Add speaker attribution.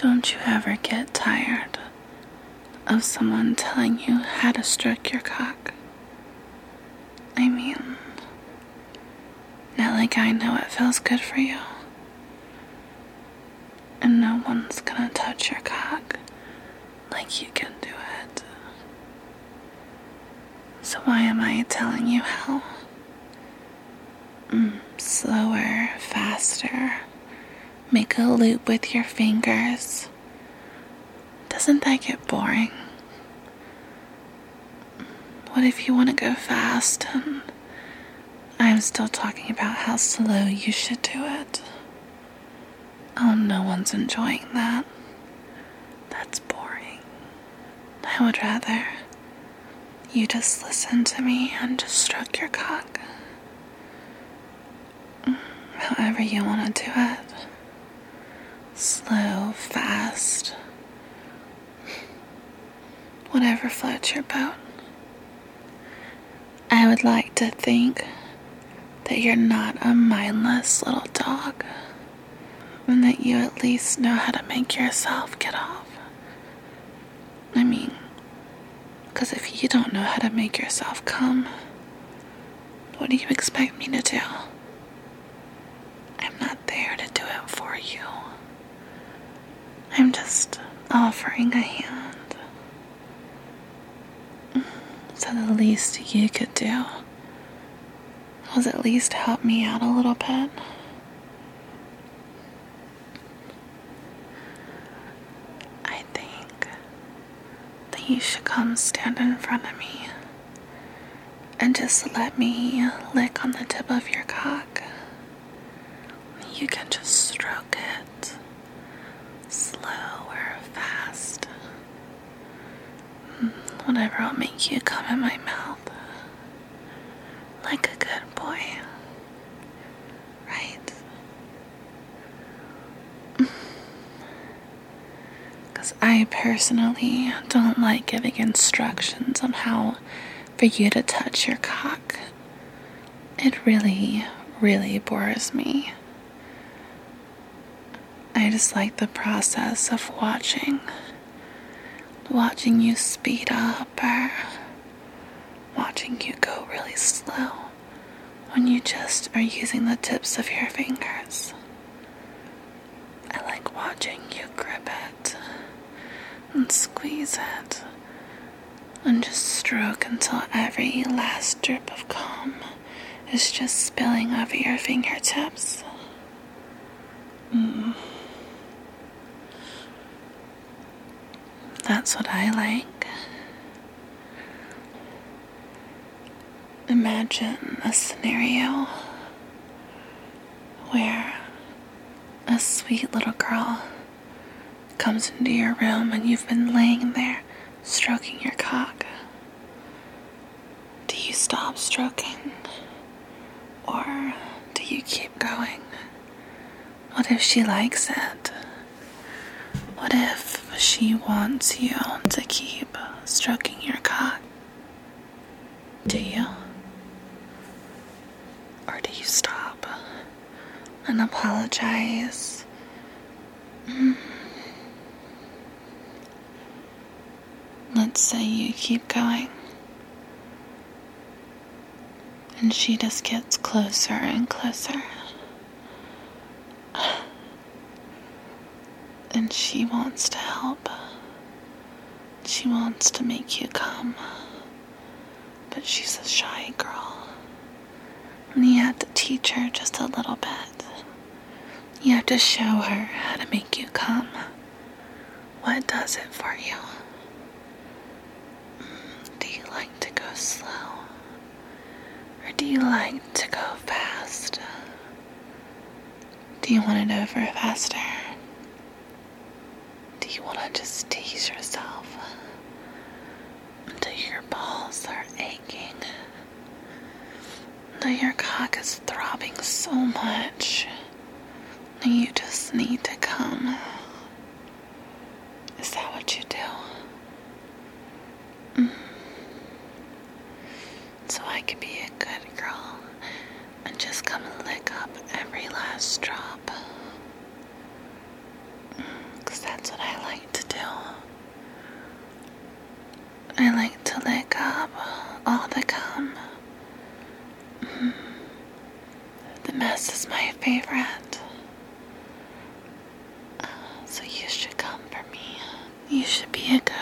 Speaker 1: Don't you ever get tired of someone telling you how to stroke your cock? I mean, not like I know it feels good for you. And no one's gonna touch your cock like you can do it. So why am I telling you how? Slower, faster. Make a loop with your fingers. Doesn't that get boring? What if you want to go fast and I'm still talking about how slow you should do it? Oh, no one's enjoying that. That's boring. I would rather you just listen to me and just stroke your cock. However you want to do it. Slow, fast. Whatever floats your boat. I would like to think that you're not a mindless little dog, and that you at least know how to make yourself get off. I mean, because if you don't know how to make yourself come, what do you expect me to do? I'm not there to do it for you. I'm just offering a hand. So the least you could do was at least help me out a little bit. I think that you should come stand in front of me and just let me lick on the tip of your cock. You can just stroke it, slow or fast. Whatever will make you come in my mouth. Like a good boy. Right? Because I personally don't like giving instructions on how for you to touch your cock. It really, really bores me. I just like the process of watching you speed up or watching you go really slow when you just are using the tips of your fingers. I like watching you grip it and squeeze it and just stroke until every last drip of cum is just spilling over your fingertips. That's what I like. Imagine a scenario where a sweet little girl comes into your room and you've been laying there stroking your cock. Do you stop stroking? Or do you keep going? What if she likes it? What if she wants you to keep stroking your cock? Do you? Or do you stop and apologize? Let's say you keep going, and she just gets closer and closer. And she wants to help. She wants to make you come. But she's a shy girl. And you have to teach her just a little bit. You have to show her how to make you come. What does it for you? Do you like to go slow? Or do you like to go fast? Do you want it over faster? Do you want to just tease yourself until your balls are aching? Until your cock is throbbing so much that you just need to come? Is that what you do? So I could be a good girl and just come and lick up every last drop. 'Cause that's what I like to lick up all the gum. The mess is my favorite. So you should come for me. You should be a good